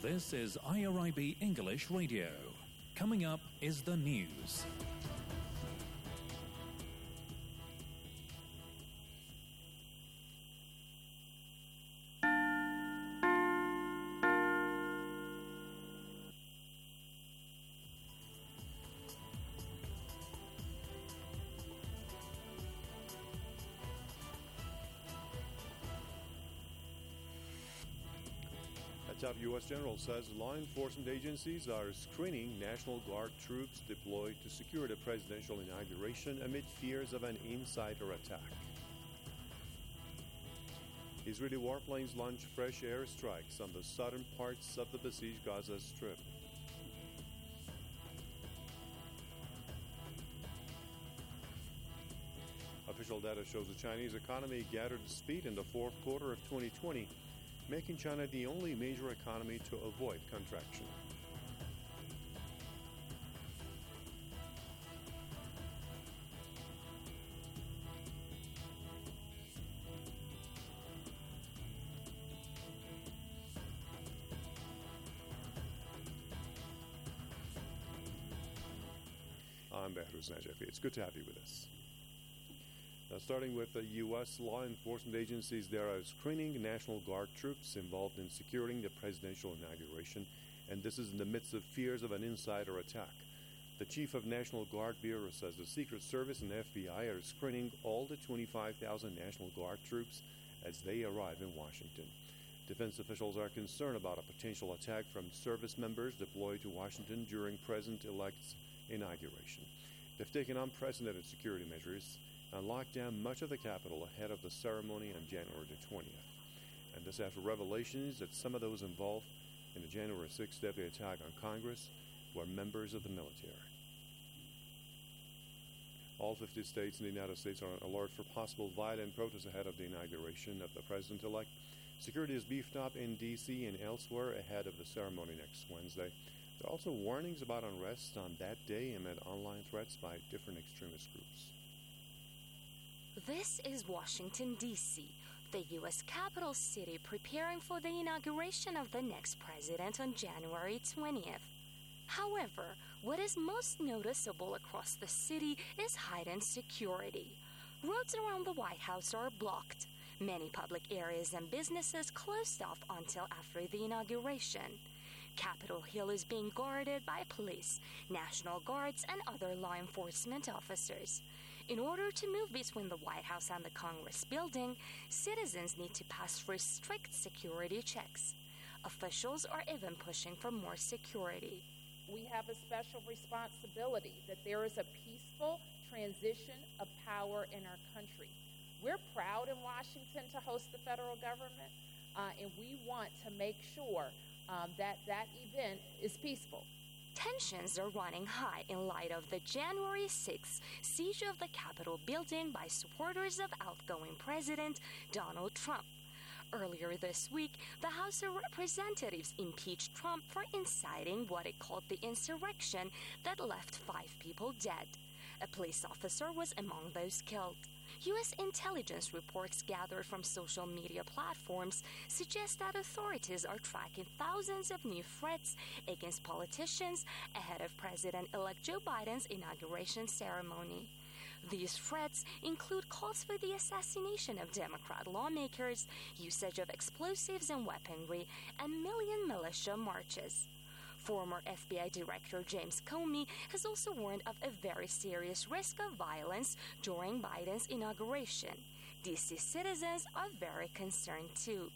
This is IRIB English Radio. Coming up is the news. A top U.S. general says law enforcement agencies are screening National Guard troops deployed to secure the presidential inauguration amid fears of an insider attack. Israeli warplanes launch fresh airstrikes on the southern parts of the besieged Gaza Strip. Official data shows the Chinese economy gathered speed in the fourth quarter of 2020, making China the only major economy to avoid contraction. I'm Behruz Najafi. It's good to have you with us. Now, starting with the U.S. law enforcement agencies, there are screening National Guard troops involved in securing the presidential inauguration, and this is in the midst of fears of an insider attack. The chief of National Guard Bureau says the Secret Service and FBI are screening all the 25,000 National Guard troops as they arrive in Washington. Defense officials are concerned about a potential attack from service members deployed to Washington during President-elect's inauguration. They've taken unprecedented security measures and locked down much of the Capitol ahead of the ceremony on January the 20th. And this after revelations that some of those involved in the January 6th deadly attack on Congress were members of the military. All 50 states in the United States are on alert for possible violent protests ahead of the inauguration of the president-elect. Security is beefed up in D.C. and elsewhere ahead of the ceremony next Wednesday. There are also warnings about unrest on that day amid online threats by different extremist groups. This is Washington, D.C., the U.S. capital city preparing for the inauguration of the next president on January 20th. However, what is most noticeable across the city is heightened security. Roads around the White House are blocked. Many public areas and businesses closed off until after the inauguration. Capitol Hill is being guarded by police, National Guards, and other law enforcement officers. In order to move between the White House and the Congress building, citizens need to pass through strict security checks. Officials are even pushing for more security. We have a special responsibility that there is a peaceful transition of power in our country. We're proud in Washington to host the federal government, and we want to make sure that event is peaceful. Tensions are running high in light of the January 6th siege of the Capitol building by supporters of outgoing President Donald Trump. Earlier this week, the House of Representatives impeached Trump for inciting what it called the insurrection that left 5 people dead. A police officer was among those killed. U.S. intelligence reports gathered from social media platforms suggest that authorities are tracking thousands of new threats against politicians ahead of President-elect Joe Biden's inauguration ceremony. These threats include calls for the assassination of Democrat lawmakers, usage of explosives and weaponry, and million militia marches. Former FBI Director James Comey has also warned of a very serious risk of violence during Biden's inauguration. D.C. citizens are very concerned too.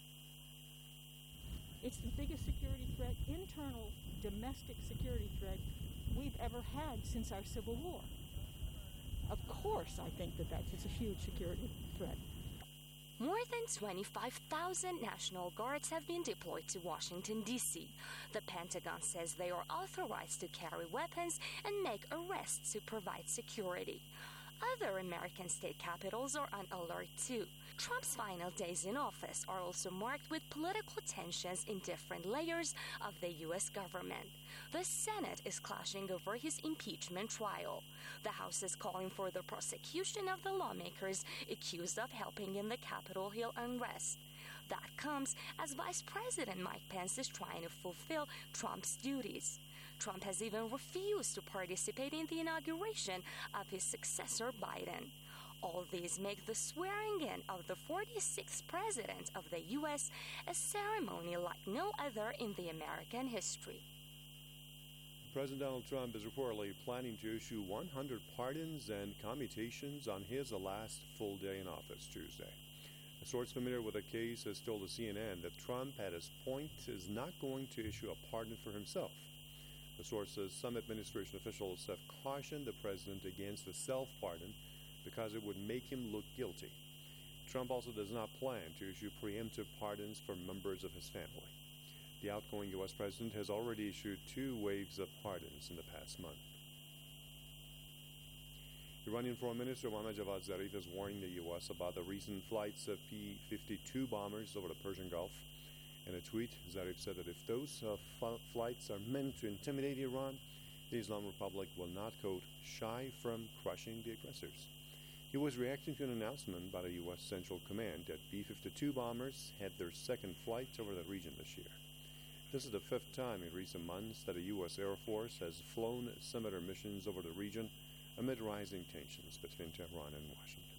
It's the biggest security threat, internal domestic security threat we've ever had since our Civil War. Of course, I think that's a huge security threat. More than 25,000 National Guards have been deployed to Washington, D.C. The Pentagon says they are authorized to carry weapons and make arrests to provide security. Other American state capitals are on alert too. Trump's final days in office are also marked with political tensions in different layers of the U.S. government. The Senate is clashing over his impeachment trial. The House is calling for the prosecution of the lawmakers accused of helping in the Capitol Hill unrest. That comes as Vice President Mike Pence is trying to fulfill Trump's duties. Trump has even refused to participate in the inauguration of his successor, Biden. All these make the swearing-in of the 46th President of the U.S. a ceremony like no other in the American history. President Donald Trump is reportedly planning to issue 100 pardons and commutations on his last full day in office Tuesday. A source familiar with the case has told the CNN that Trump, at his point, is not going to issue a pardon for himself. The source says some administration officials have cautioned the president against a self-pardon because it would make him look guilty. Trump also does not plan to issue preemptive pardons for members of his family. The outgoing U.S. president has already issued 2 waves of pardons in the past month. Iranian Foreign Minister Mohammad Javad Zarif is warning the U.S. about the recent flights of P-52 bombers over the Persian Gulf. In a tweet, Zarif said that if those flights are meant to intimidate Iran, the Islamic Republic will not, quote, shy from crushing the aggressors. He was reacting to an announcement by the U.S. Central Command that B-52 bombers had their second flight over the region this year. This is the 5th time in recent months that the U.S. Air Force has flown similar missions over the region amid rising tensions between Tehran and Washington.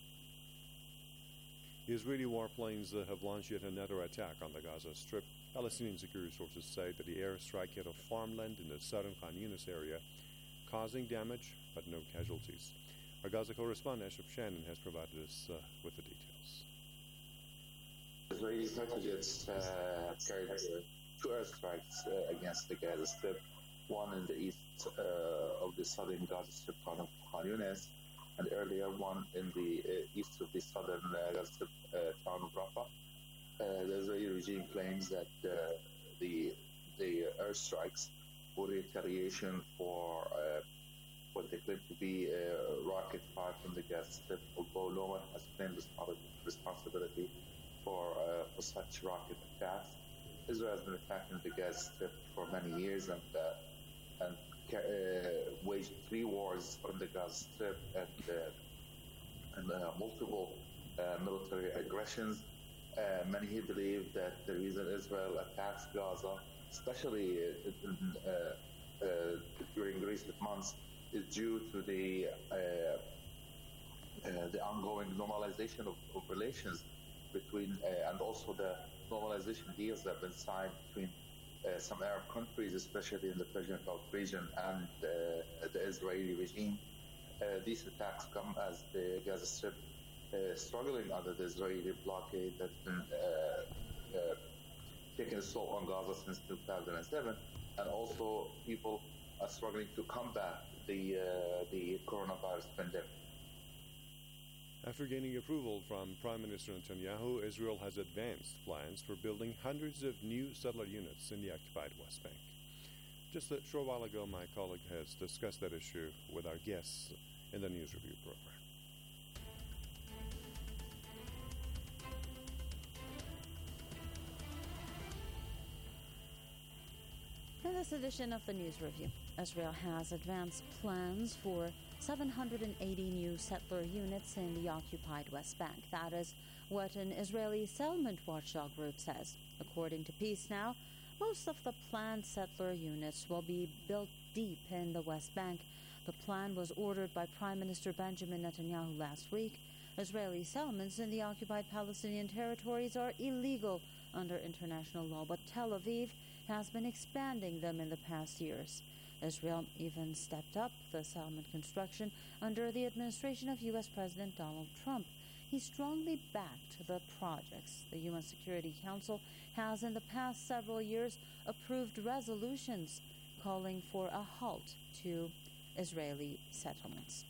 The Israeli warplanes have launched yet another attack on the Gaza Strip. Palestinian security sources say that the airstrike hit a farmland in the southern Khan Yunis area, causing damage but no casualties. Our Gaza correspondent Ashraf Shannon has provided us with the details. Israeli fighter jets carried 2 airstrikes against the Gaza Strip, one in the east of the southern Gaza Strip town of Khan Yunis, and earlier one in the east of the southern Gaza Strip town of Rafah. The Israeli regime claims that the airstrikes were retaliation for what they claim to be a rocket fired from the Gaza Strip, although no one has claimed responsibility for such rocket attacks. Israel has been attacking the Gaza Strip for many years and waged 3 wars on the Gaza Strip and multiple military aggressions. Many believe that the reason Israel attacks Gaza, especially during recent months, is due to the ongoing normalization of relations between and also the normalization deals that have been signed between some Arab countries, especially in the Persian Gulf region, and the Israeli regime. These attacks come as the Gaza Strip struggling under the Israeli blockade that's been taking a toll on Gaza since 2007, and also people are struggling to combat the coronavirus pandemic. After gaining approval from Prime Minister Netanyahu, Israel has advanced plans for building hundreds of new settler units in the occupied West Bank. Just a short while ago, my colleague has discussed that issue with our guests in the News Review program. In this edition of the News Review, Israel has advanced plans for 780 new settler units in the occupied West Bank. That is what an Israeli settlement watchdog group says. According to Peace Now, most of the planned settler units will be built deep in the West Bank. The plan was ordered by Prime Minister Benjamin Netanyahu last week. Israeli settlements in the occupied Palestinian territories are illegal under international law, but Tel Aviv has been expanding them in the past years. Israel even stepped up the settlement construction under the administration of U.S. President Donald Trump. He strongly backed the projects. The UN Security Council has in the past several years approved resolutions calling for a halt to Israeli settlements.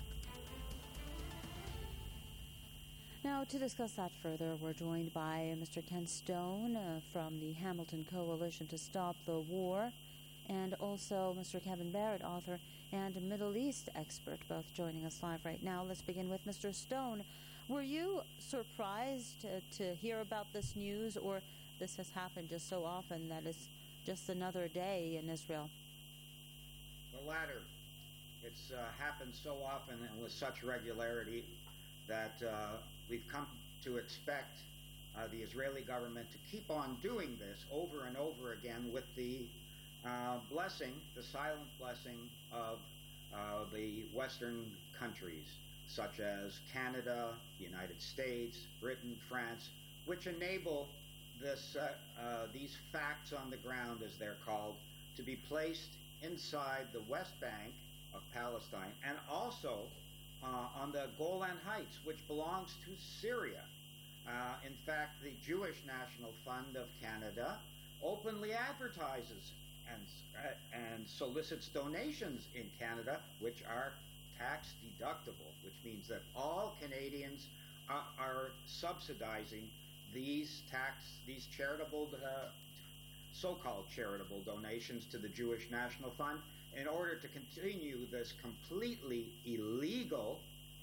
Now, to discuss that further, we're joined by Mr. Ken Stone from the Hamilton Coalition to Stop the War, and also Mr. Kevin Barrett, author and Middle East expert, both joining us live right now. Let's begin with Mr. Stone. Were you surprised to hear about this news, or this has happened just so often that it's just another day in Israel? The latter. It's happened so often and with such regularity that we've come to expect the Israeli government to keep on doing this over and over again with the blessing, the silent blessing of the Western countries, such as Canada, the United States, Britain, France, which enable these facts on the ground, as they're called, to be placed inside the West Bank of Palestine and also on the Golan Heights, which belongs to Syria. In fact, the Jewish National Fund of Canada openly advertises and solicits donations in Canada, which are tax deductible, which means that all Canadians are subsidizing these charitable, so-called charitable donations to the Jewish National Fund in order to continue this completely illegal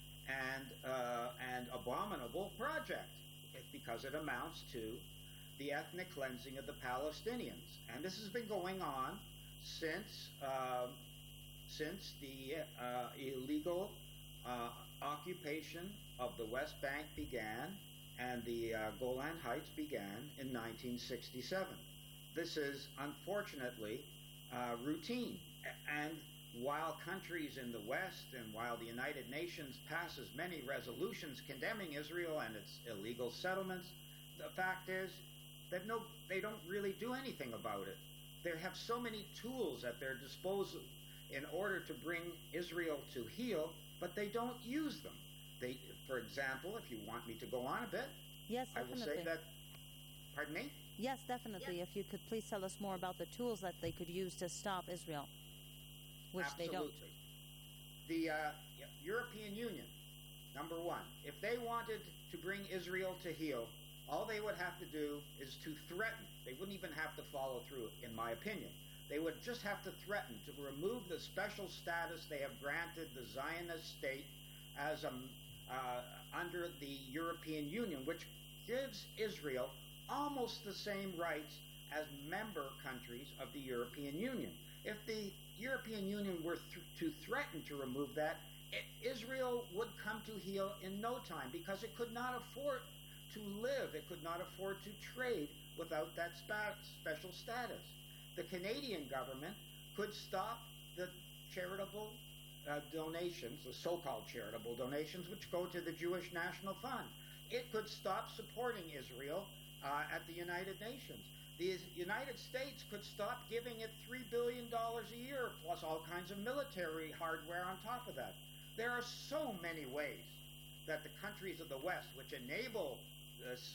and abominable project, because it amounts to the ethnic cleansing of the Palestinians. And this has been going on since the illegal occupation of the West Bank began and the Golan Heights began in 1967. This is unfortunately routine. And while countries in the West and while the United Nations passes many resolutions condemning Israel and its illegal settlements, the fact is that they don't really do anything about it. They have so many tools at their disposal in order to bring Israel to heel, but they don't use them. For example, if you want me to go on a bit, yes, I will say that, pardon me? Yes, definitely. Yes. If you could please tell us more about the tools that they could use to stop Israel, which Absolutely. They don't. The European Union, number one, if they wanted to bring Israel to heel, all they would have to do is to threaten. They wouldn't even have to follow through, in my opinion. They would just have to threaten to remove the special status they have granted the Zionist state as under the European Union, which gives Israel almost the same rights as member countries of the European Union. If the European Union were to threaten to remove that, Israel would come to heel in no time, because it could not afford to live, it could not afford to trade without that special status. The Canadian government could stop the charitable donations, the so-called charitable donations, which go to the Jewish National Fund. It could stop supporting Israel at the United Nations. The United States could stop giving it $3 billion a year, plus all kinds of military hardware on top of that. There are so many ways that the countries of the West, which enable this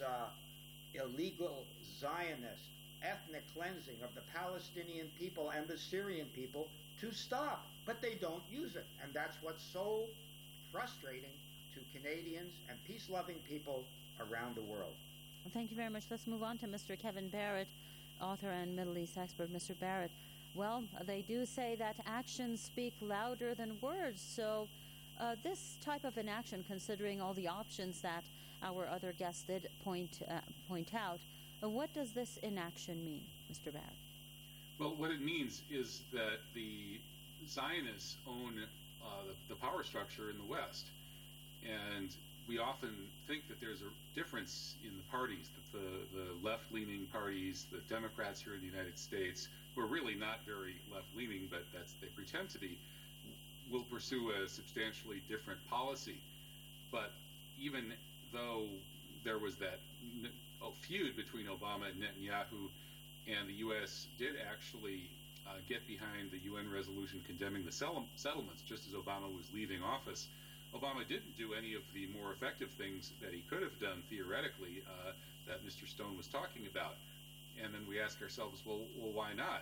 illegal Zionist ethnic cleansing of the Palestinian people and the Syrian people, to stop, but they don't use it. And that's what's so frustrating to Canadians and peace-loving people around the world. Well, thank you very much. Let's move on to Mr. Kevin Barrett, author and Middle East expert. Mr. Barrett, well, they do say that actions speak louder than words. So this type of inaction, considering all the options that our other guests did point out, what does this inaction mean, Mr. Barrett? Well, what it means is that the Zionists own the power structure in the West. And we often think that there's a difference in the parties, that the left-leaning parties, the Democrats here in the United States, who are really not very left-leaning, but they pretend to be, will pursue a substantially different policy. But even though there was that feud between Obama and Netanyahu, and the U.S. did actually get behind the UN resolution condemning the settlements just as Obama was leaving office, Obama didn't do any of the more effective things that he could have done theoretically that Mr. Stone was talking about. And then we ask ourselves, well, why not?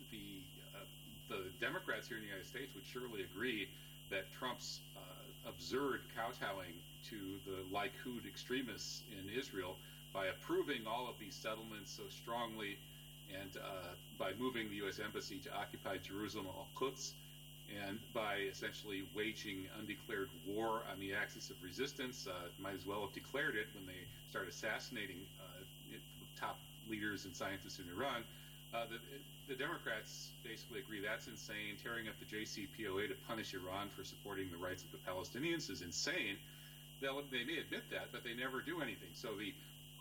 The Democrats here in the United States would surely agree that Trump's absurd kowtowing to the Likud extremists in Israel by approving all of these settlements so strongly and by moving the U.S. Embassy to occupy Jerusalem al-Quds, and by essentially waging undeclared war on the axis of resistance, might as well have declared it when they started assassinating top leaders and scientists in Iran. The Democrats basically agree that's insane. Tearing up the JCPOA to punish Iran for supporting the rights of the Palestinians is insane. They may admit that, but they never do anything. So the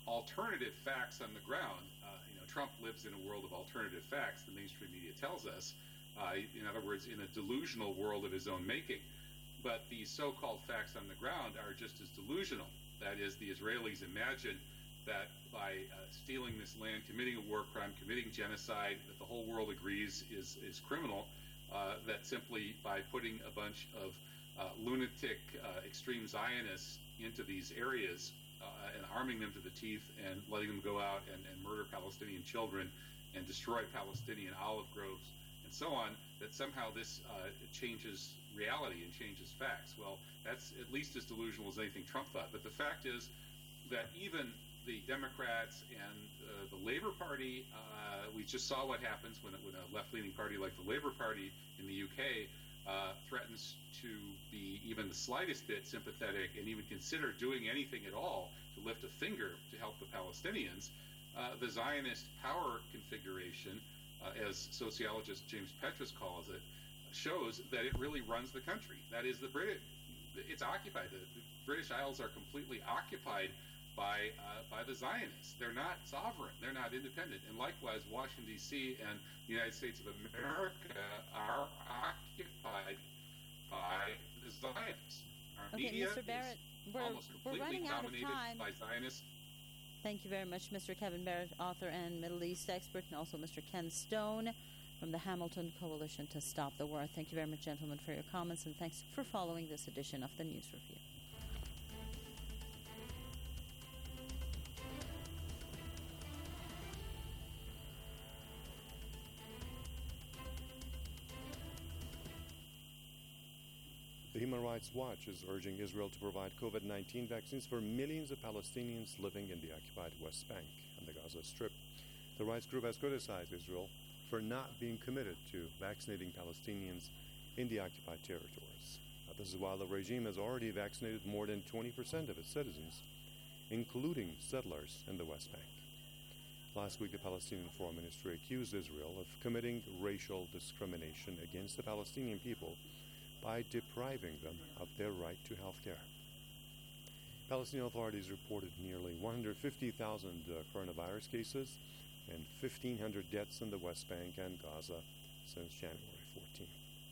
alternative facts on the ground. Trump lives in a world of alternative facts, the mainstream media tells us. In other words, in a delusional world of his own making. But the so-called facts on the ground are just as delusional. That is, the Israelis imagine that by stealing this land, committing a war crime, committing genocide that the whole world agrees is criminal, that simply by putting a bunch of lunatic extreme Zionists into these areas and arming them to the teeth and letting them go out and murder Palestinian children and destroy Palestinian olive groves and so on, that somehow this changes reality and changes facts. Well, that's at least as delusional as anything Trump thought. But the fact is that even the Democrats and the Labour Party, we just saw what happens when a left-leaning party like the Labour Party in the UK threatens to be even the slightest bit sympathetic and even consider doing anything at all to lift a finger to help the Palestinians. The Zionist power configuration, as sociologist James Petrus calls it, shows that it really runs the country. That is, it's occupied. The British Isles are completely occupied by the Zionists. They're not sovereign. They're not independent. And likewise, Washington, D.C. and the United States of America are occupied by the Zionists. Our media Mr. Barrett, we're running out of time. By Zionists. Thank you very much, Mr. Kevin Barrett, author and Middle East expert, and also Mr. Ken Stone from the Hamilton Coalition to Stop the War. Thank you very much, gentlemen, for your comments, and thanks for following this edition of the News Review. The Human Rights Watch is urging Israel to provide COVID-19 vaccines for millions of Palestinians living in the occupied West Bank and the Gaza Strip. The rights group has criticized Israel for not being committed to vaccinating Palestinians in the occupied territories. This is while the regime has already vaccinated more than 20% of its citizens, including settlers in the West Bank. Last week, the Palestinian Foreign Ministry accused Israel of committing racial discrimination against the Palestinian people by depriving them of their right to health care. Palestinian authorities reported nearly 150,000 coronavirus cases and 1,500 deaths in the West Bank and Gaza since January 14.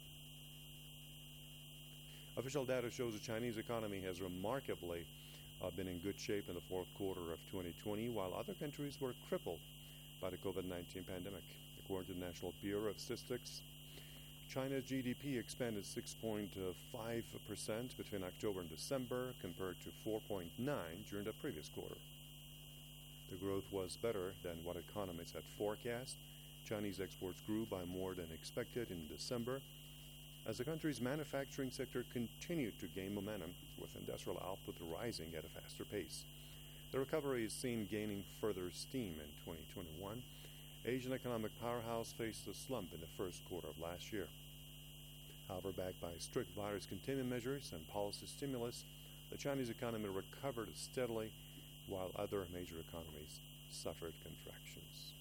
Official data shows the Chinese economy has remarkably been in good shape in the fourth quarter of 2020, while other countries were crippled by the COVID-19 pandemic. According to the National Bureau of Statistics, China's GDP expanded 6.5% between October and December, compared to 4.9% during the previous quarter. The growth was better than what economists had forecast. Chinese exports grew by more than expected in December, as the country's manufacturing sector continued to gain momentum, with industrial output rising at a faster pace. The recovery is seen gaining further steam in 2021. Asian economic powerhouse faced a slump in the first quarter of last year. However, backed by strict virus containment measures and policy stimulus, the Chinese economy recovered steadily, while other major economies suffered contractions.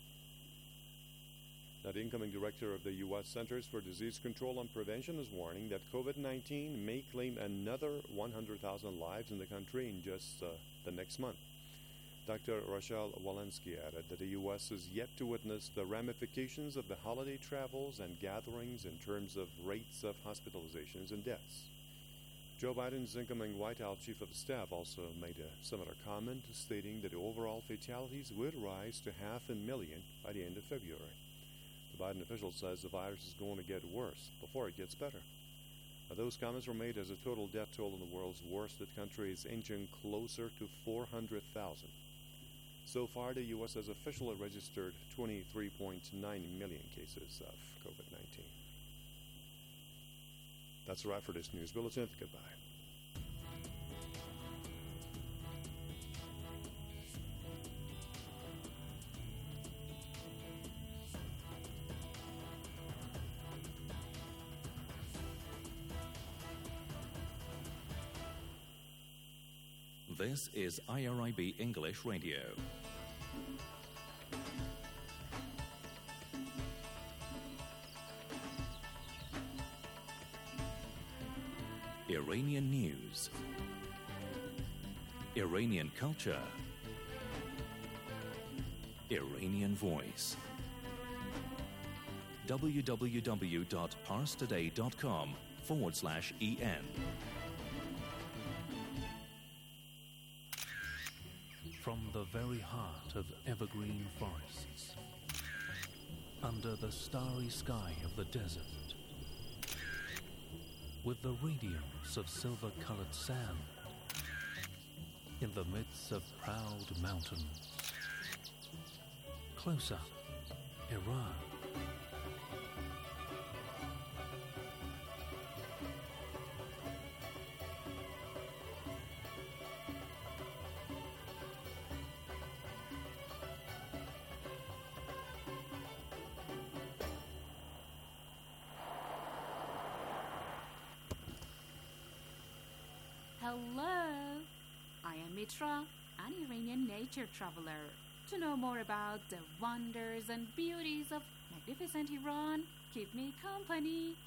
Now, the incoming director of the U.S. Centers for Disease Control and Prevention is warning that COVID-19 may claim another 100,000 lives in the country in just the next month. Dr. Rochelle Walensky added that the U.S. is yet to witness the ramifications of the holiday travels and gatherings in terms of rates of hospitalizations and deaths. Joe Biden's incoming White House Chief of Staff also made a similar comment, stating that the overall fatalities would rise to 500,000 by the end of February. The Biden official says the virus is going to get worse before it gets better. Those comments were made as the total death toll in the world's worst hit country is inching closer to 400,000. So far, the U.S. has officially registered 23.9 million cases of COVID-19. That's a wrap for this news bulletin. Goodbye. This is IRIB English Radio. Iranian news, Iranian culture, Iranian Voice. www.parstoday.com/EN. From the very heart of evergreen forests, under the starry sky of the desert, with the radiance of silver-colored sand, in the midst of proud mountains, close up, Iran. Hello, I am Mitra, an Iranian nature traveler. To know more about the wonders and beauties of magnificent Iran, keep me company.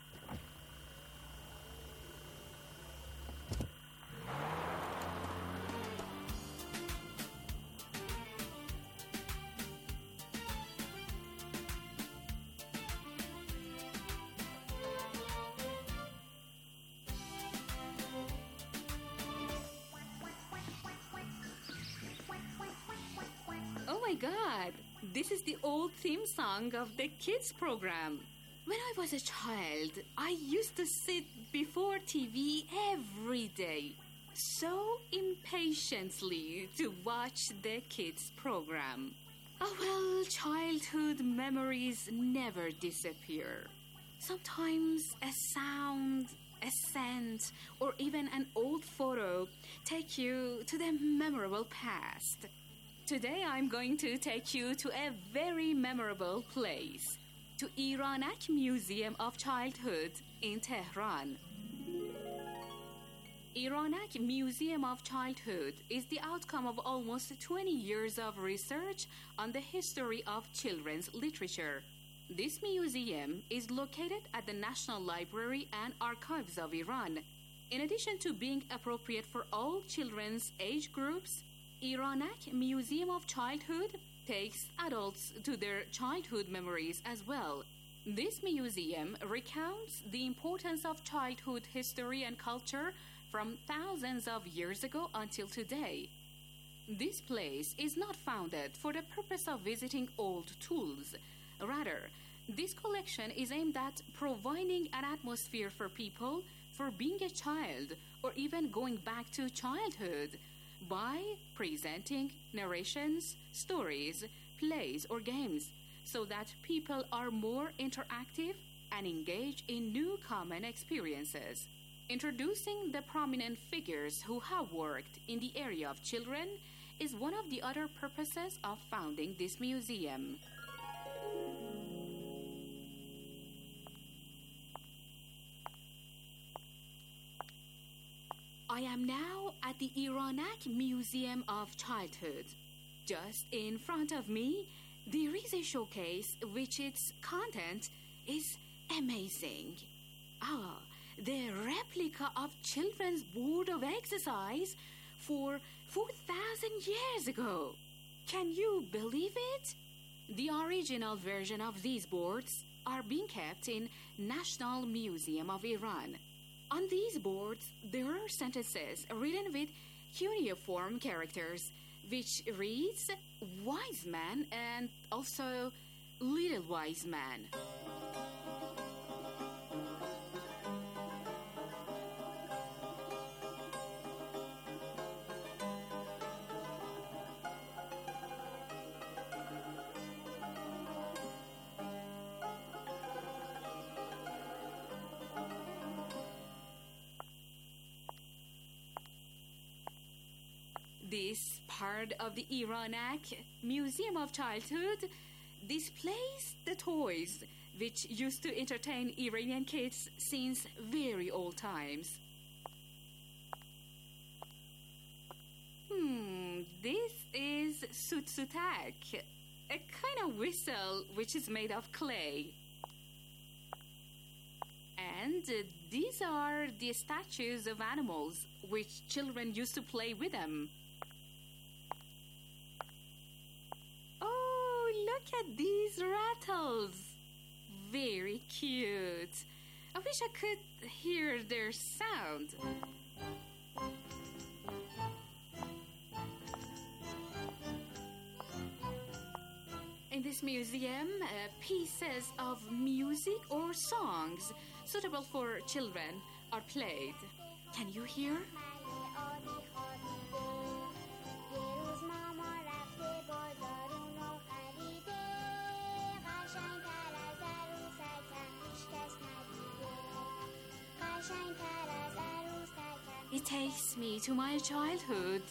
Oh my God, this is the old theme song of the kids program. When I was a child, I used to sit before TV every day, so impatiently to watch the kids program. Oh well, childhood memories never disappear. Sometimes a sound, a scent, or even an old photo take you to the memorable past. Today I'm going to take you to a very memorable place, to Iranak Museum of Childhood in Tehran. Iranak Museum of Childhood is the outcome of almost 20 years of research on the history of children's literature. This museum is located at the National Library and Archives of Iran. In addition to being appropriate for all children's age groups, Iranak Museum of Childhood takes adults to their childhood memories as well. This museum recounts the importance of childhood history and culture from thousands of years ago until today. This place is not founded for the purpose of visiting old tools. Rather, this collection is aimed at providing an atmosphere for people for being a child or even going back to childhood, by presenting narrations, stories, plays, or games so that people are more interactive and engage in new common experiences. Introducing the prominent figures who have worked in the area of children is one of the other purposes of founding this museum. I am now at the Iranak Museum of Childhood. Just in front of me, there is a showcase which its content is amazing. The replica of children's board of exercise for 4,000 years ago. Can you believe it? The original version of these boards are being kept in National Museum of Iran. On these boards, there are sentences written with cuneiform characters, which reads wise man and also little wise man. This part of the Iranak Museum of Childhood displays the toys which used to entertain Iranian kids since very old times. This is sutsutak, a kind of whistle which is made of clay. And these are the statues of animals which children used to play with them. at these rattles. Very cute. I wish I could hear their sound. In this museum, pieces of music or songs suitable for children are played. Can you hear? It takes me to my childhood.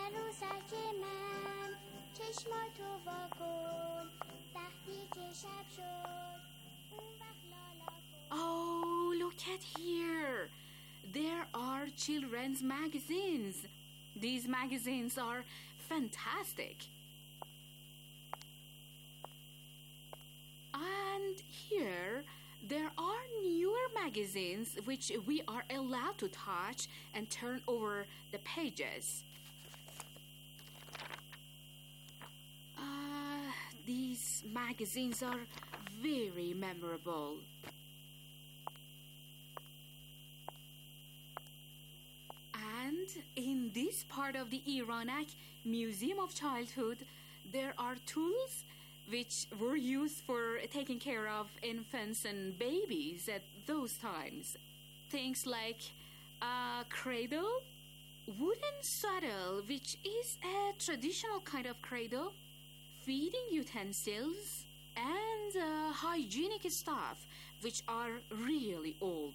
Oh, look at here. There are children's magazines. These magazines are fantastic. And here, there are newer magazines which we are allowed to touch and turn over the pages. These magazines are very memorable. And in this part of the Ironic Museum of Childhood, there are tools which were used for taking care of infants and babies at those times. Things like a cradle, wooden saddle, which is a traditional kind of cradle, feeding utensils, and hygienic stuff, which are really old.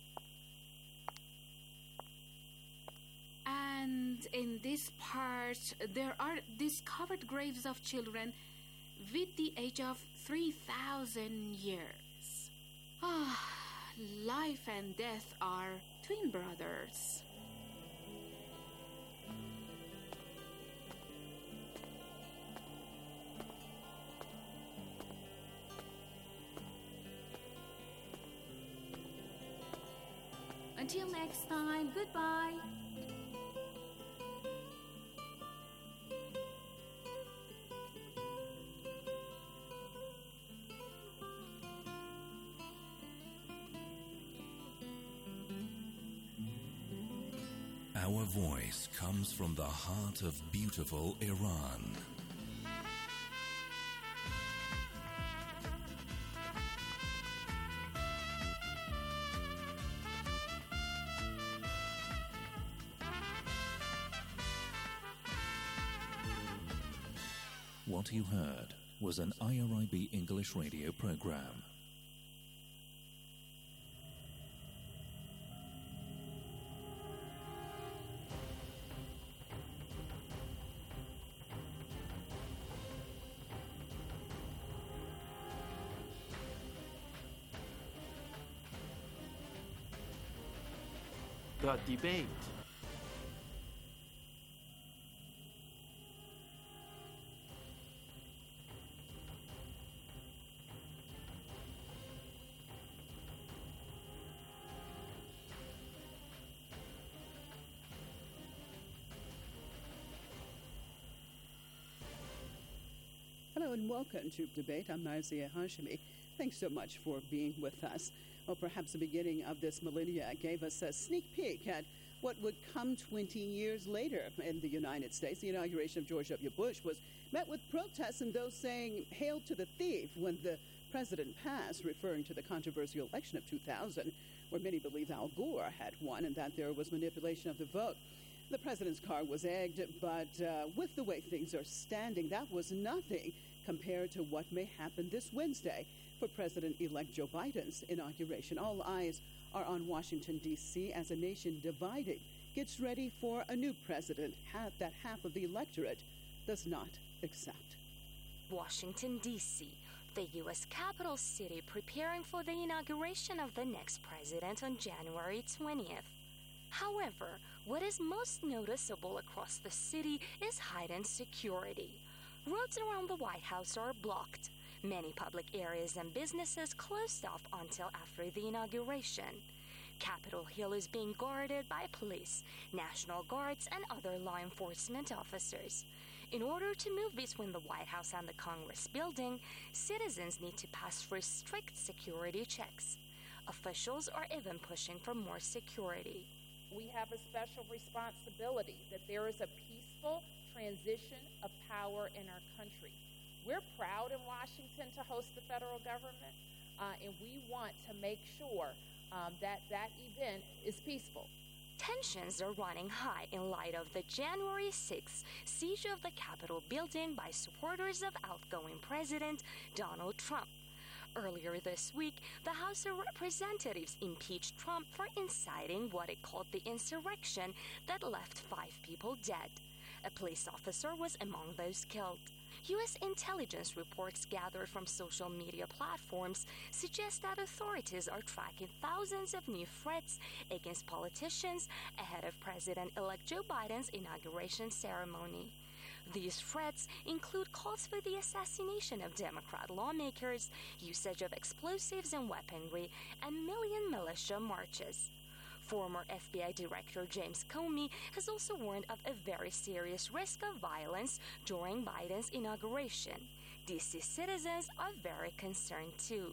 And in this part, there are discovered graves of children with the age of 3,000 years. Life and death are twin brothers. Until next time, goodbye. Our voice comes from the heart of beautiful Iran. What you heard was an IRIB English radio program. The debate. Hello and welcome to Debate. I'm Marzieh Hashemi. Thanks so much for being with us. Well, perhaps the beginning of this millennia gave us a sneak peek at what would come 20 years later in the United States. The inauguration of George W. Bush was met with protests and those saying, "Hail to the thief," when the president passed, referring to the controversial election of 2000, where many believe Al Gore had won and that there was manipulation of the vote. The president's car was egged, but with the way things are standing, that was nothing compared to what may happen this Wednesday for President-elect Joe Biden's inauguration. All eyes are on Washington, D.C. as a nation divided gets ready for a new president that half of the electorate does not accept. Washington, D.C., the U.S. capital city, preparing for the inauguration of the next president on January 20th. However, what is most noticeable across the city is heightened security. Roads around the White House are blocked. Many public areas and businesses closed off until after the inauguration. Capitol Hill is being guarded by police, National Guards, and other law enforcement officers. In order to move between the White House and the Congress building, citizens need to pass through strict security checks. Officials are even pushing for more security. We have a special responsibility that there is a peaceful transition of power in our country. We're proud in Washington to host the federal government, and we want to make sure that that event is peaceful. Tensions are running high in light of the January 6th siege of the Capitol building by supporters of outgoing President Donald Trump. Earlier this week, the House of Representatives impeached Trump for inciting what it called the insurrection that left 5 people dead. A police officer was among those killed. U.S. intelligence reports gathered from social media platforms suggest that authorities are tracking thousands of new threats against politicians ahead of President-elect Joe Biden's inauguration ceremony. These threats include calls for the assassination of Democrat lawmakers, usage of explosives and weaponry, and million militia marches. Former FBI Director James Comey has also warned of a very serious risk of violence during Biden's inauguration. D.C. citizens are very concerned too.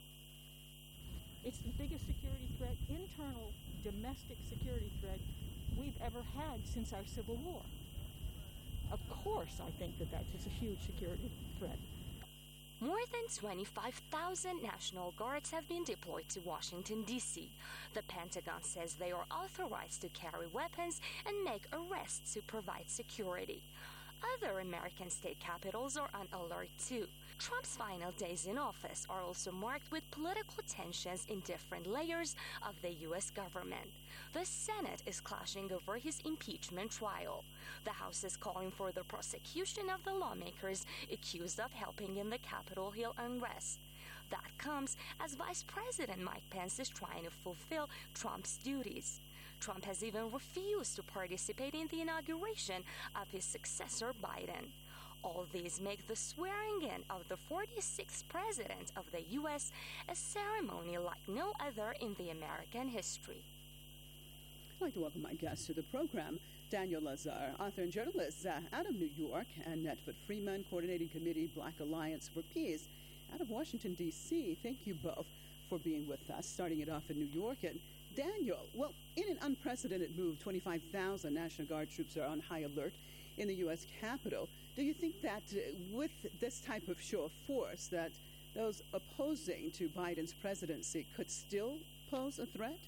It's the biggest security threat, internal domestic security threat we've ever had since our Civil War. Of course, I think that that's a huge security threat. More than 25,000 National Guards have been deployed to Washington, D.C. The Pentagon says they are authorized to carry weapons and make arrests to provide security. Other American state capitals are on alert too. Trump's final days in office are also marked with political tensions in different layers of the U.S. government. The Senate is clashing over his impeachment trial. The House is calling for the prosecution of the lawmakers accused of helping in the Capitol Hill unrest. That comes as Vice President Mike Pence is trying to fulfill Trump's duties. Trump has even refused to participate in the inauguration of his successor, Biden. All these make the swearing-in of the 46th President of the U.S. a ceremony like no other in the American history. I'd like to welcome my guest to the program, Daniel Lazare, author and journalist out of New York, and Netfoot Freeman, Coordinating Committee, Black Alliance for Peace, out of Washington, D.C. Thank you both for being with us, starting it off in New York. And Daniel, well, in an unprecedented move, 25,000 National Guard troops are on high alert in the U.S. Capitol. Do you think that with this type of show of force that those opposing to Biden's presidency could still pose a threat?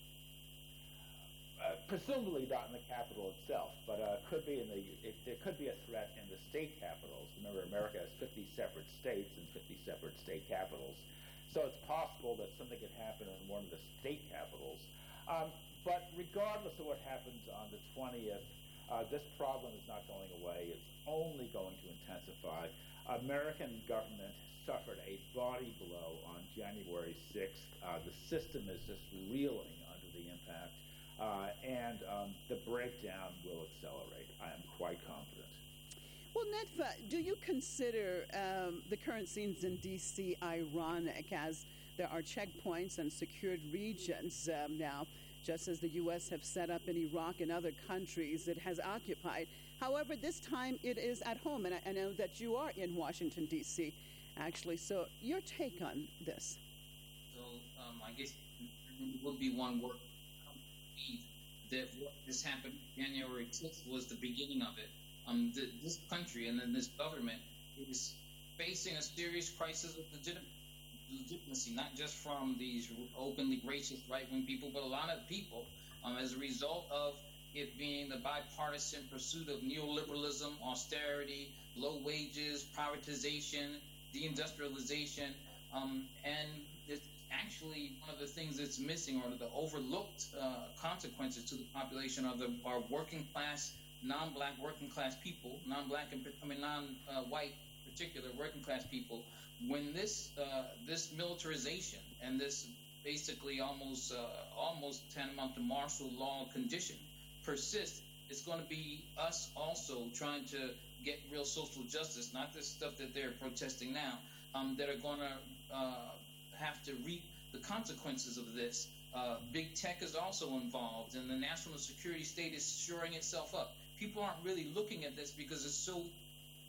Presumably not in the Capitol itself, but there could be a threat in the state capitals. Remember, America has 50 separate states and 50 separate state capitals. So it's possible that something could happen in one of the state capitals. But regardless of what happens on the 20th, this problem is not going away. It's only going to intensify. American government suffered a body blow on January 6th. The system is just reeling under the impact, and the breakdown will accelerate. I am quite confident. Well, Netfa, do you consider the current scenes in D.C. ironic, as there are checkpoints and secured regions now, just as the U.S. have set up in Iraq and other countries it has occupied? However, this time it is at home, and I know that you are in Washington, D.C., actually. So your take on this? So I guess it would be one word. That what has happened January 6th was the beginning of it. This country and then this government is facing a serious crisis of legitimacy, not just from these openly racist right-wing people, but a lot of people as a result of it being the bipartisan pursuit of neoliberalism, austerity, low wages, privatization, deindustrialization, and it's actually one of the things that's missing, or the overlooked consequences to the population of our working class, non-black working class people, non-white particular working class people. When this militarization and this basically almost tantamount to martial law condition persists, it's going to be us also trying to get real social justice, not this stuff that they're protesting now, that are going to have to reap the consequences of this. Big tech is also involved, and the national security state is shoring itself up. People aren't really looking at this because it's so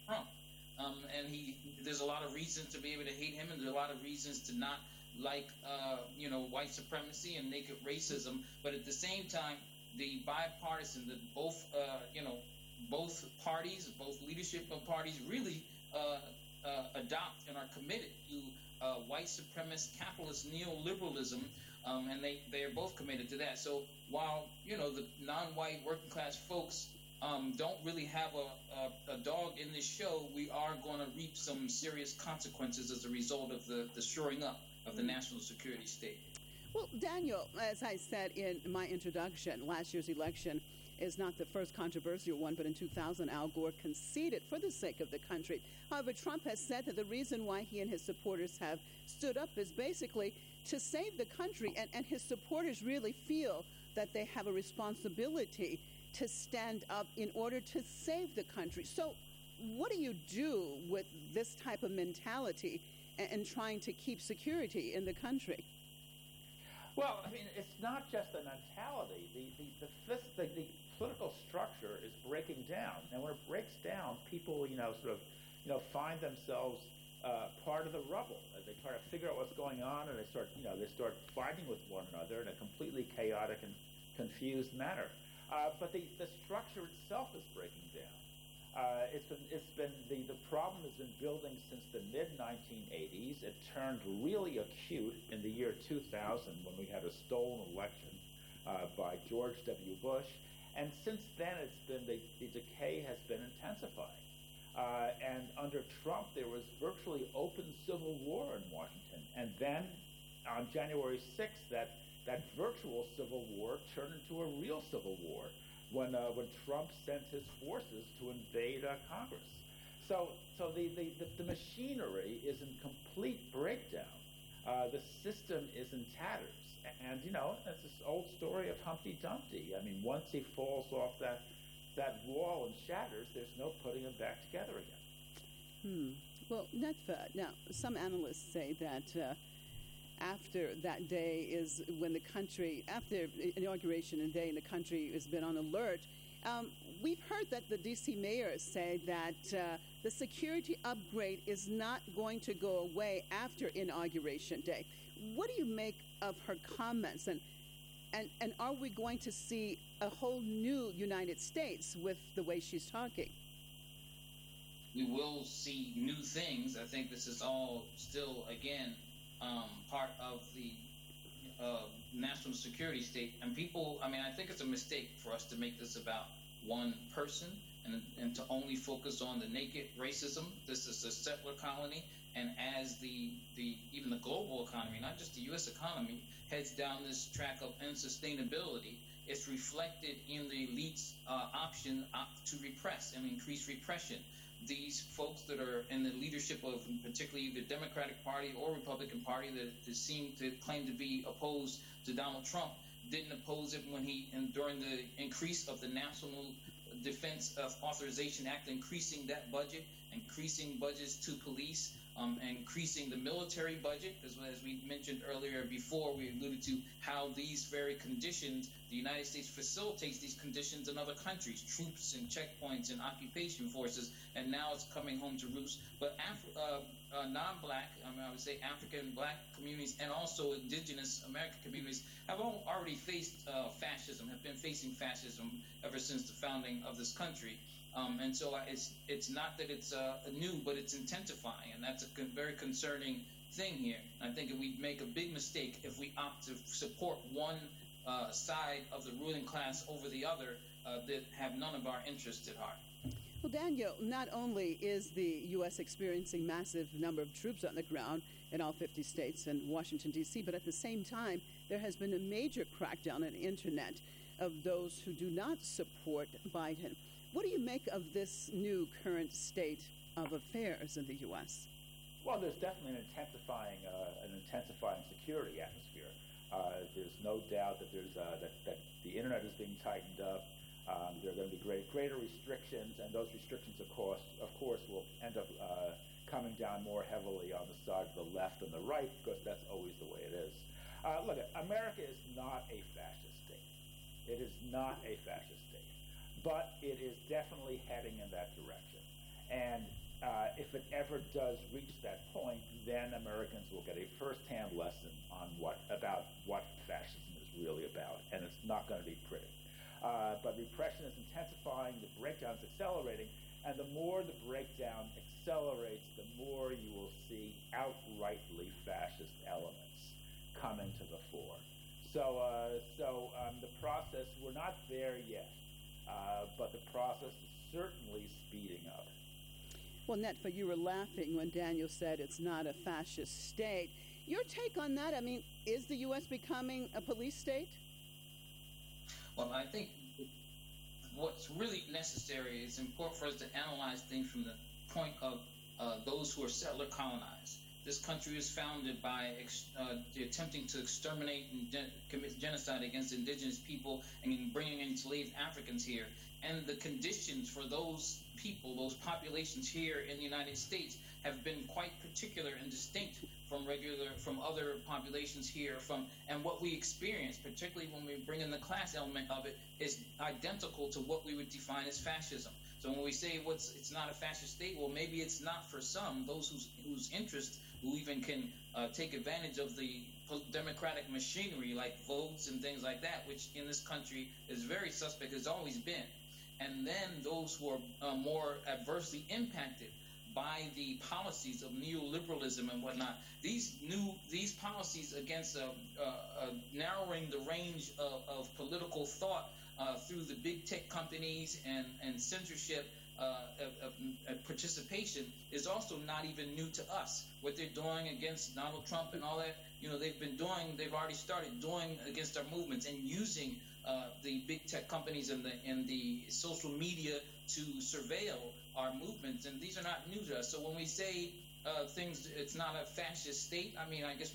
Trump. And there's a lot of reasons to be able to hate him, and there's a lot of reasons to not like, white supremacy and naked racism. But at the same time, the bipartisan, both parties, both leadership of parties really adopt and are committed to white supremacist capitalist neoliberalism, and they are both committed to that. So while the non-white working class folks don't really have a dog in this show, we are going to reap some serious consequences as a result of the shoring up of the national security state. Well, Daniel, as I said in my introduction, last year's election is not the first controversial one, but in 2000, Al Gore conceded for the sake of the country. However, Trump has said that the reason why he and his supporters have stood up is basically to save the country, and his supporters really feel that they have a responsibility to stand up in order to save the country. So what do you do with this type of mentality and trying to keep security in the country? Well, I mean, it's not just a mentality. The political structure is breaking down, and when it breaks down, people, find themselves part of the rubble. They try to figure out what's going on, and they start fighting with one another in a completely chaotic and confused manner. But the structure itself is breaking down. The problem has been building since the mid-1980s. It turned really acute in the year 2000 when we had a stolen election by George W. Bush, and since then the decay has been intensifying. And under Trump, there was virtually open civil war in Washington, and then on January 6th, that virtual civil war turned into a real civil war when Trump sent his forces to invade Congress. So the machinery is in complete breakdown. The system is in tatters. And, it's this old story of Humpty Dumpty. I mean, once he falls off that wall and shatters, there's no putting him back together again. Well, Netfa, now, some analysts say that after that day is when the country, after inauguration and day, and the country has been on alert. We've heard that the D.C. mayor say that the security upgrade is not going to go away after inauguration day. What do you make of her comments? And are we going to see a whole new United States with the way she's talking? We will see new things. I think this is all still, again, part of the national security state. And people, I think it's a mistake for us to make this about one person and to only focus on the naked racism. This is a settler colony. And as even the global economy, not just the U.S. economy, heads down this track of unsustainability, it's reflected in the elites' option to repress and increase repression. These folks that are in the leadership of particularly the Democratic Party or Republican Party that seem to claim to be opposed to Donald Trump didn't oppose it during the increase of the National Defense Authorization Act, increasing that budget, increasing budgets to police, increasing the military budget, as we mentioned earlier before. We alluded to how these very conditions, the United States facilitates these conditions in other countries, troops and checkpoints and occupation forces, and now it's coming home to roost. But non-black, I would say African black communities and also indigenous American communities have already faced fascism, have been facing fascism ever since the founding of this country. And so it's not that it's new, but it's intensifying, and that's a very concerning thing here. I think we'd make a big mistake if we opt to support one side of the ruling class over the other that have none of our interests at heart. Well, Daniel, not only is the U.S. experiencing massive number of troops on the ground in all 50 states and Washington, D.C., but at the same time, there has been a major crackdown on the Internet of those who do not support Biden. What do you make of this new current state of affairs in the U.S.? Well, there's definitely an intensifying security atmosphere. There's no doubt that that the internet is being tightened up. There are going to be greater restrictions, and those restrictions, of course, will end up coming down more heavily on the side of the left and the right, because that's always the way it is. Look, America is not a fascist state. It is not a fascist state. But it is definitely heading in that direction. And if it ever does reach that point, then Americans will get a first-hand lesson on about what fascism is really about, and it's not going to be pretty. But repression is intensifying, the breakdown is accelerating, and the more the breakdown accelerates, the more you will see outrightly fascist elements coming to the fore. So the process, we're not there yet, but the process is certainly speeding up. Well, Netfa, you were laughing when Daniel said it's not a fascist state. Your take on that? I mean, is the U.S. becoming a police state? Well, I think what's really necessary is important for us to analyze things from the point of those who are settler colonized. This country was founded by attempting to exterminate and commit genocide against indigenous people and bringing enslaved Africans here. And the conditions for those people, those populations here in the United States, have been quite particular and distinct from other populations here. And what we experience, particularly when we bring in the class element of it, is identical to what we would define as fascism. So when we say it's not a fascist state, well, maybe it's not for some, those whose interest, who even can take advantage of the democratic machinery like votes and things like that, which in this country is very suspect, has always been. And then those who are more adversely impacted by the policies of neoliberalism and whatnot. These policies against narrowing the range of political thought through the big tech companies and censorship participation is also not even new to us. What they're doing against Donald Trump and all that, they've already started doing against our movements and using the big tech companies and the social media to surveil our movements, and these are not new to us. So when we say it's not a fascist state, I mean, I guess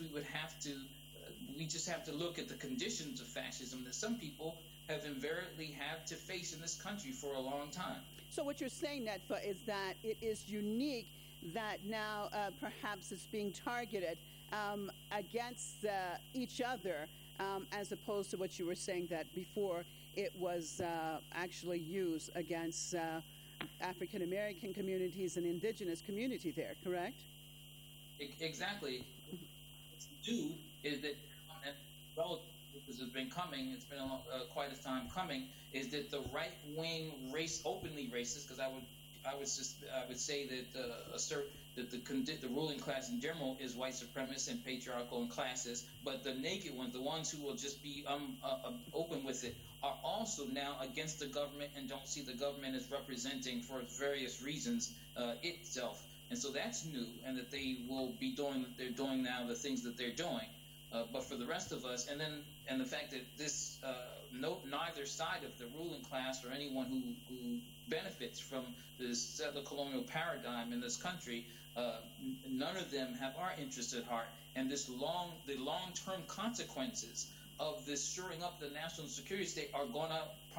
we just have to look at the conditions of fascism that some people have invariably had to face in this country for a long time. So what you're saying, Netfa, is that it is unique that now perhaps it's being targeted against each other, as opposed to what you were saying that before it was actually used against African American communities and indigenous community there, correct? Exactly. What's new is that, because it's been coming, it's been quite a time coming, is that the right-wing openly racist, because I would say that assert that the ruling class in general is white supremacist and patriarchal and classist, but the naked ones, the ones who will just be open with it, are also now against the government and don't see the government as representing, for various reasons, itself. And so that's new, and that they will be they're doing now the things that they're doing. But for the rest of us, and the fact that this neither side of the ruling class or anyone who benefits from this settler colonial paradigm in this country, none of them have our interests at heart. And the long-term consequences of this shoring up the national security state we're going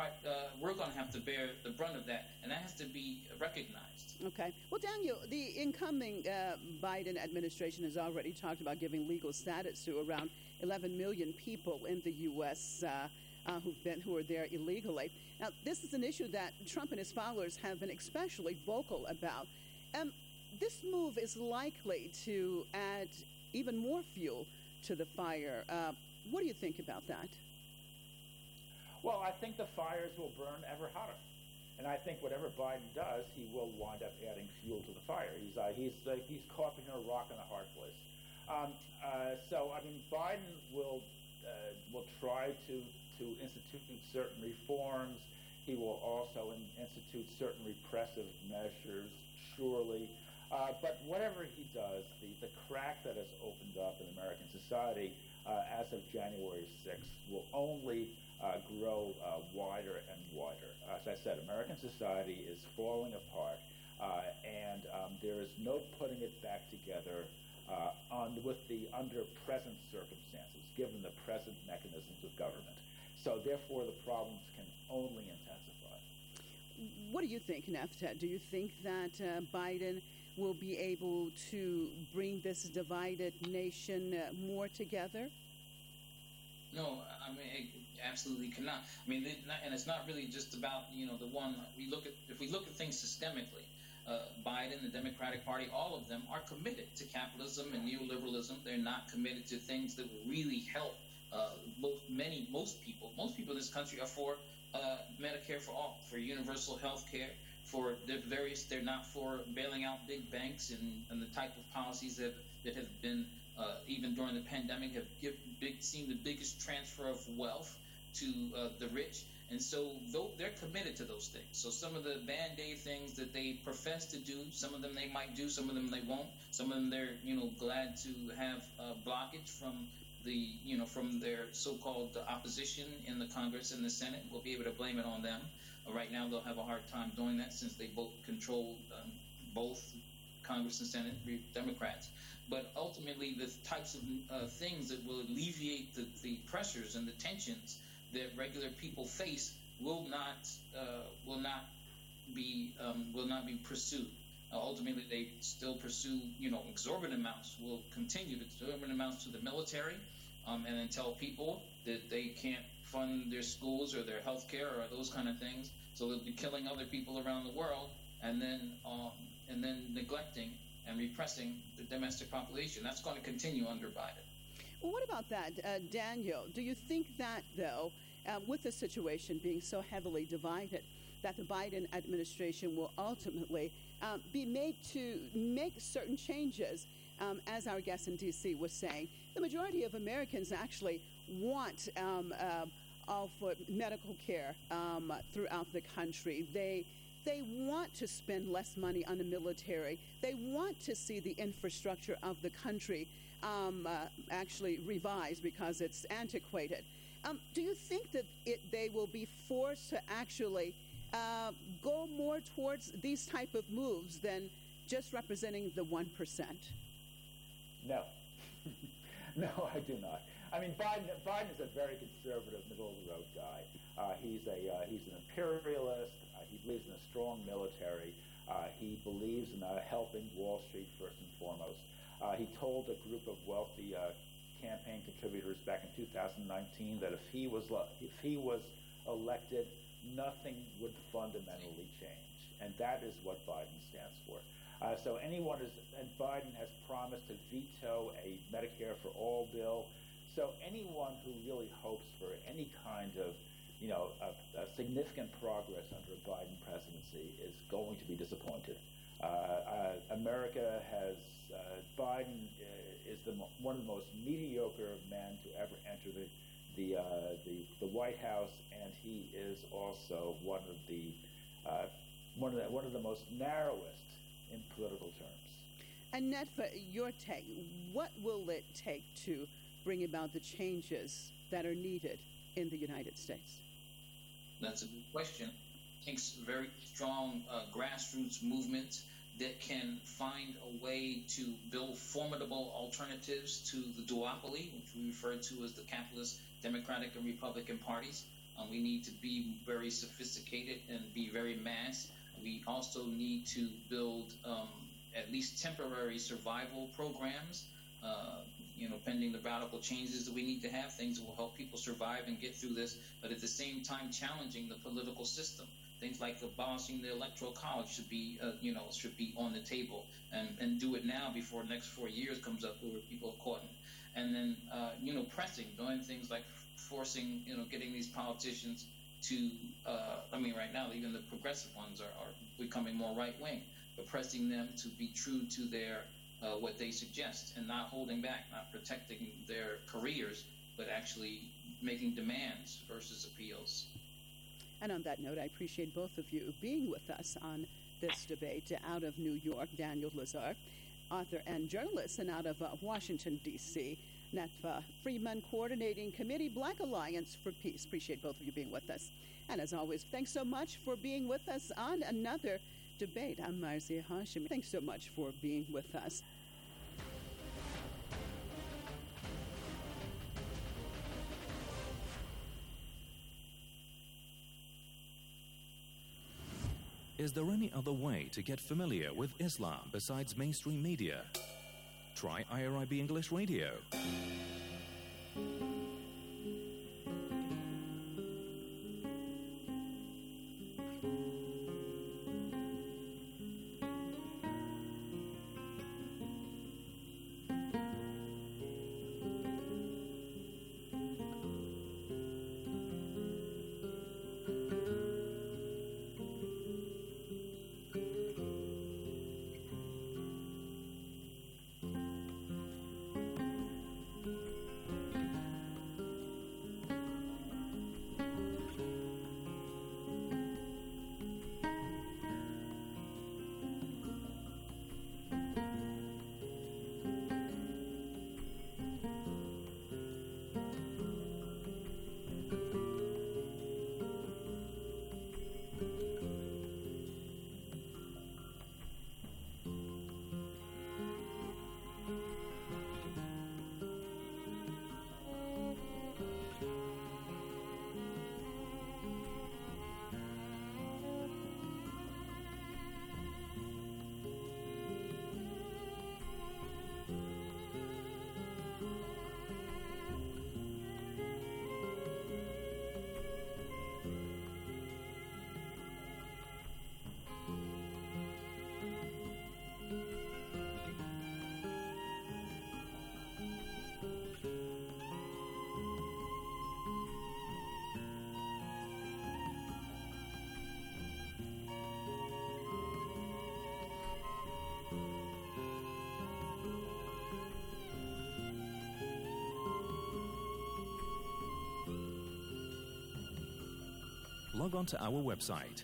to have to bear the brunt of that, and that has to be recognized. Okay. Well, Daniel, the incoming Biden administration has already talked about giving legal status to around 11 million people in the U.S. Who are there illegally. Now, this is an issue that Trump and his followers have been especially vocal about. This move is likely to add even more fuel to the fire. What do you think about that? Well, I think the fires will burn ever hotter. And I think whatever Biden does, he will wind up adding fuel to the fire. He's caught between a rock and a hard place. So, I mean, Biden will try to institute certain reforms. He will also institute certain repressive measures, surely. But whatever he does, the crack that has opened up in American society as of January 6th will only grow wider and wider. As I said, American society is falling apart, and there is no putting it back together under present circumstances, given the present mechanisms of government. So therefore, the problems can only intensify. What do you think, Netfa? Do you think that Biden will be able to bring this divided nation more together? No, I mean, it absolutely cannot. I mean, and it's not really just about the one. If we look at things systemically, Biden, the Democratic Party, all of them are committed to capitalism and neoliberalism. They're not committed to things that will really help most people. Most people in this country are for Medicare for all, for universal health care, for they're not for bailing out big banks and the type of policies that have been, even during the pandemic, have seen the biggest transfer of wealth to the rich. And so they're committed to those things. So some of the Band-Aid things that they profess to do, some of them they might do, some of them they won't. Some of them they're, glad to have blockage from from their so-called opposition in the Congress and the Senate. We'll be able to blame it on them. Right now they'll have a hard time doing that since they both control both Congress and Senate, Democrats. But ultimately the types of things that will alleviate the pressures and the tensions that regular people face will not be pursued. Ultimately, they still pursue, exorbitant amounts. Will continue to exorbitant amounts to the military, and then tell people that they can't fund their schools or their health care or those kind of things. So they'll be killing other people around the world, and then neglecting and repressing the domestic population. That's going to continue under Biden. Well, what about that, Daniel? Do you think that, though, with the situation being so heavily divided, that the Biden administration will ultimately be made to make certain changes? As our guest in D.C. was saying, the majority of Americans actually want all for medical care throughout the country. They want to spend less money on the military. They want to see the infrastructure of the country actually revised because it's antiquated. Do you think that they will be forced to actually go more towards these type of moves than just representing the 1%? No. No, I do not. I mean, Biden is a very conservative, middle-of-the-road guy. He's an imperialist. He believes in a strong military. He believes in helping Wall Street first and foremost. He told a group of wealthy campaign contributors back in 2019 that if he was elected, nothing would fundamentally change, and that is what Biden stands for. So and Biden has promised to veto a Medicare for All bill. So anyone who really hopes for any kind of, a significant progress under a Biden presidency is going to be disappointed. America has Biden is one of the most mediocre men to ever enter the White House, and he is also one of the most narrowest in political terms. And Netfa, your take, what will it take to bring about the changes that are needed in the United States? That's a good question. It takes very strong grassroots movements that can find a way to build formidable alternatives to the duopoly, which we refer to as the capitalist Democratic and Republican parties. We need to be very sophisticated and be very mass. We also need to build at least temporary survival programs, pending the radical changes that we need to have, things that will help people survive and get through this, but at the same time challenging the political system. Things like abolishing the Electoral College should be on the table, and do it now before the next 4 years comes up where people are caught in. And then, doing things like forcing, getting these politicians to, right now, even the progressive ones are becoming more right-wing, but pressing them to be true to their what they suggest and not holding back, not protecting their careers, but actually making demands versus appeals. And on that note, I appreciate both of you being with us on this debate. Out of New York, Daniel Lazare, author and journalist, and out of Washington, D.C., Netfa Freeman, Coordinating Committee, Black Alliance for Peace. Appreciate both of you being with us. And as always, thanks so much for being with us on another debate. I'm Marzieh Hashemi. Thanks so much for being with us. Is there any other way to get familiar with Islam besides mainstream media? Try IRIB English Radio. log on to our website,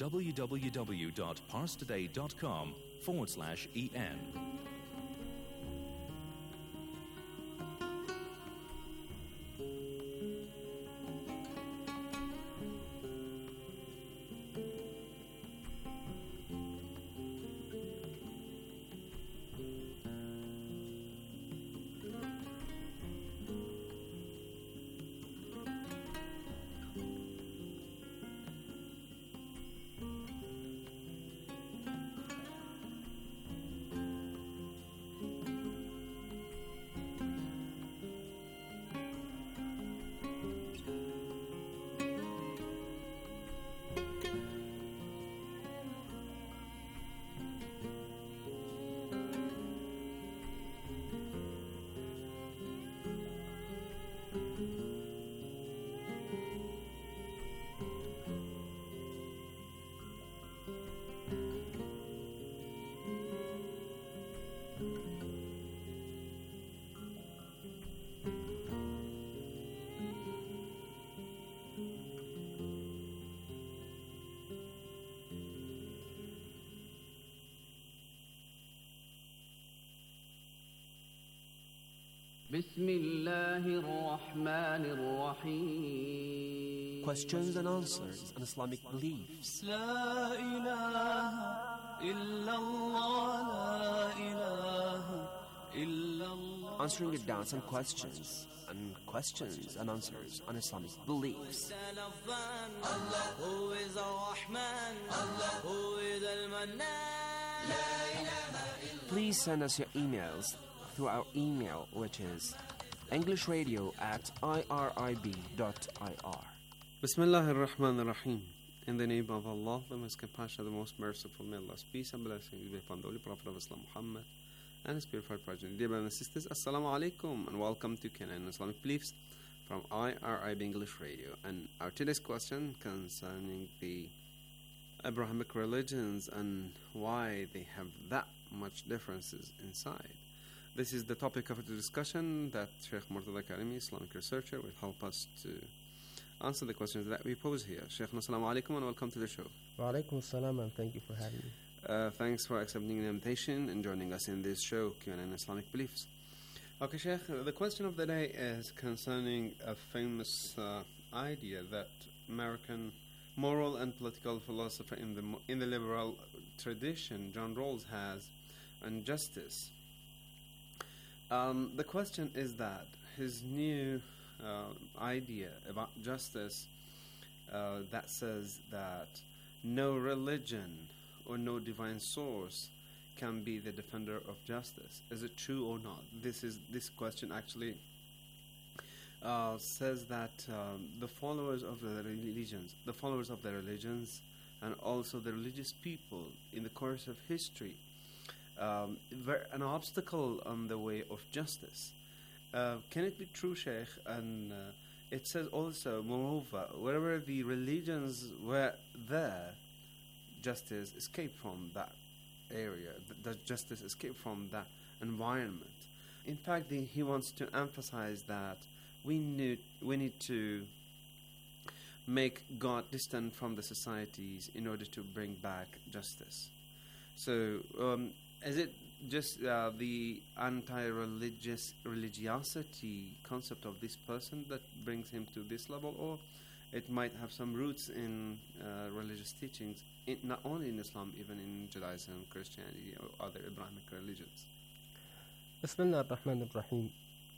www.parstoday.com/en. Questions and answers on Islamic beliefs. Answering your doubts and questions and answers on Islamic beliefs. Please send us your emails through our email, which is englishradio@irib.ir. Bismillah ar-Rahman ar-Rahim. In the name of Allah, the most compassionate, the most merciful, may Allah's peace and blessings be upon the Holy Prophet of Islam, Muhammad, and his purified progeny. Dear brothers and sisters, Assalamu alaikum, and welcome to Canon Islamic Beliefs from IRIB English Radio. And our today's question concerning the Abrahamic religions and why they have that much differences inside. This is the topic of the discussion that Sheikh Murtada Karimi, Islamic researcher, will help us to answer the questions that we pose here. Sheikh, assalamu alaikum and welcome to the show. Wa alaikum assalam and thank you for having me. Thanks for accepting the invitation and joining us in this show, Q&A Islamic Beliefs. Okay, Sheikh, the question of the day is concerning a famous idea that American moral and political philosopher in the liberal tradition, John Rawls, has on justice. The question is that his new idea about justice that says that no religion or no divine source can be the defender of justice. Is it true or not? This question actually says that the followers of the religions and also the religious people in the course of history were an obstacle on the way of justice. Can it be true, Sheikh? And it says also, moreover, wherever the religions were there, justice escaped from that area. That justice escaped from that environment. In fact, he wants to emphasize that we need to make God distant from the societies in order to bring back justice. So, is it just the anti-religiosity concept of this person that brings him to this level, or it might have some roots in religious teachings, not only in Islam, even in Judaism, Christianity, or other Abrahamic religions? Bismillah ar-Rahman ar-Rahim.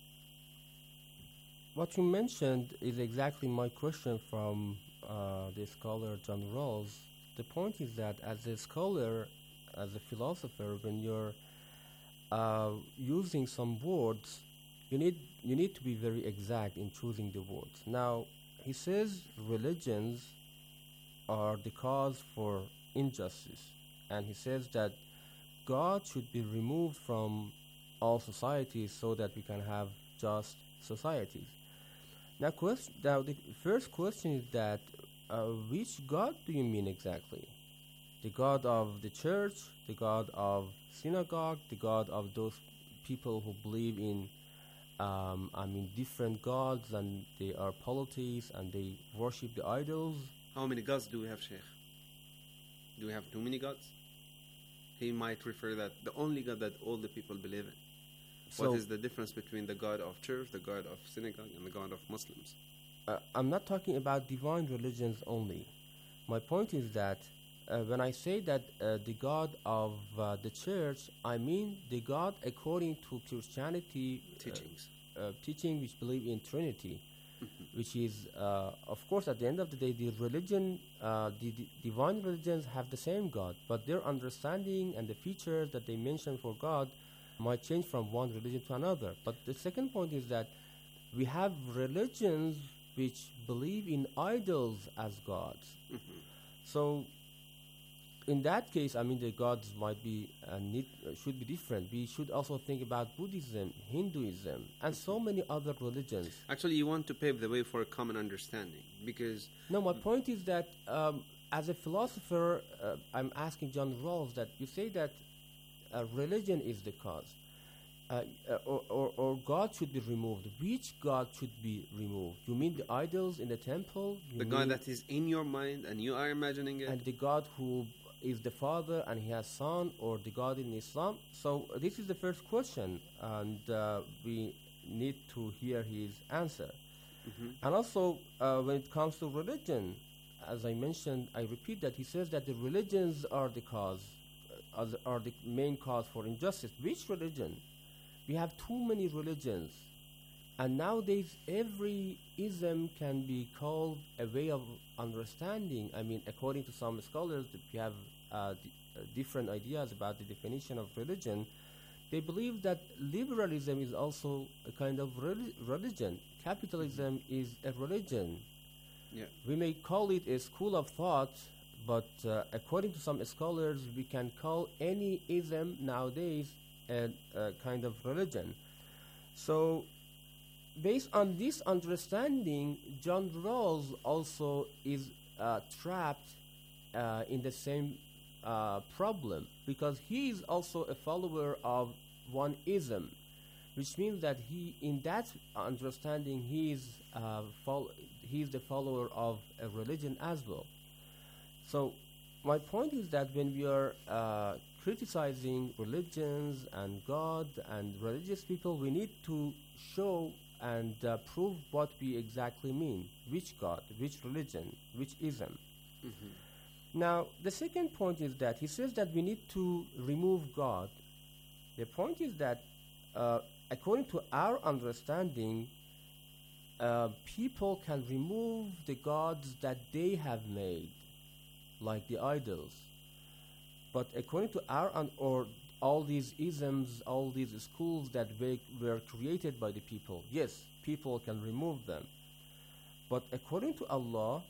What you mentioned is exactly my question from the scholar John Rawls. The point is that as a scholar, as a philosopher, when you're using some words, you need to be very exact in choosing the words. Now, he says religions are the cause for injustice, and he says that God should be removed from all societies so that we can have just societies. Now, the first question is that which God do you mean exactly? The God of the church, the God of synagogue, the God of those people who believe in different gods, and they are polytheists and they worship the idols? How many gods do we have, Sheikh? Do we have too many gods? He might refer that the only God that all the people believe in. So, what is the difference between the God of church, the God of synagogue, and the God of Muslims? I'm not talking about divine religions only. My point is that when I say that the God of the church, I mean the God according to Christianity teaching which believe in Trinity, which is, of course, at the end of the day, the religion, the divine religions have the same God, but their understanding and the features that they mention for God might change from one religion to another. But the second point is that we have religions which believe in idols as gods. So in that case, I mean, the gods might be should be different. We should also think about Buddhism, Hinduism, and so many other religions. Actually, you want to pave the way for a common understanding, because... No, my point is that as a philosopher, I'm asking John Rawls that you say that religion is the cause, or God should be removed. Which God should be removed? You mean the idols in the temple? The God that is in your mind and you are imagining it? And the God who is the Father and he has Son, or the God in Islam? So this is the first question, and we need to hear his answer. And also, when it comes to religion, as I mentioned, I repeat that he says that the religions are the cause, are the main cause for injustice. Which religion? We have too many religions, and nowadays every ism can be called a way of understanding. I mean, according to some scholars, we have different ideas about the definition of religion. They believe that liberalism is also a kind of religion. Capitalism is a religion. Yeah. We may call it a school of thought, but according to some scholars, we can call any ism nowadays a kind of religion. So, based on this understanding, John Rawls also is trapped in the same problem, because he is also a follower of one ism, which means that he, in that understanding, he is the follower of a religion as well. So my point is that when we are criticizing religions and God and religious people, we need to show and prove what we exactly mean. Which God, which religion, which ism. Now, the second point is that he says that we need to remove God. The point is that according to our understanding, people can remove the gods that they have made, like the idols. But according to our or all these isms, all these schools that were created by the people, yes, people can remove them. But according to Allah,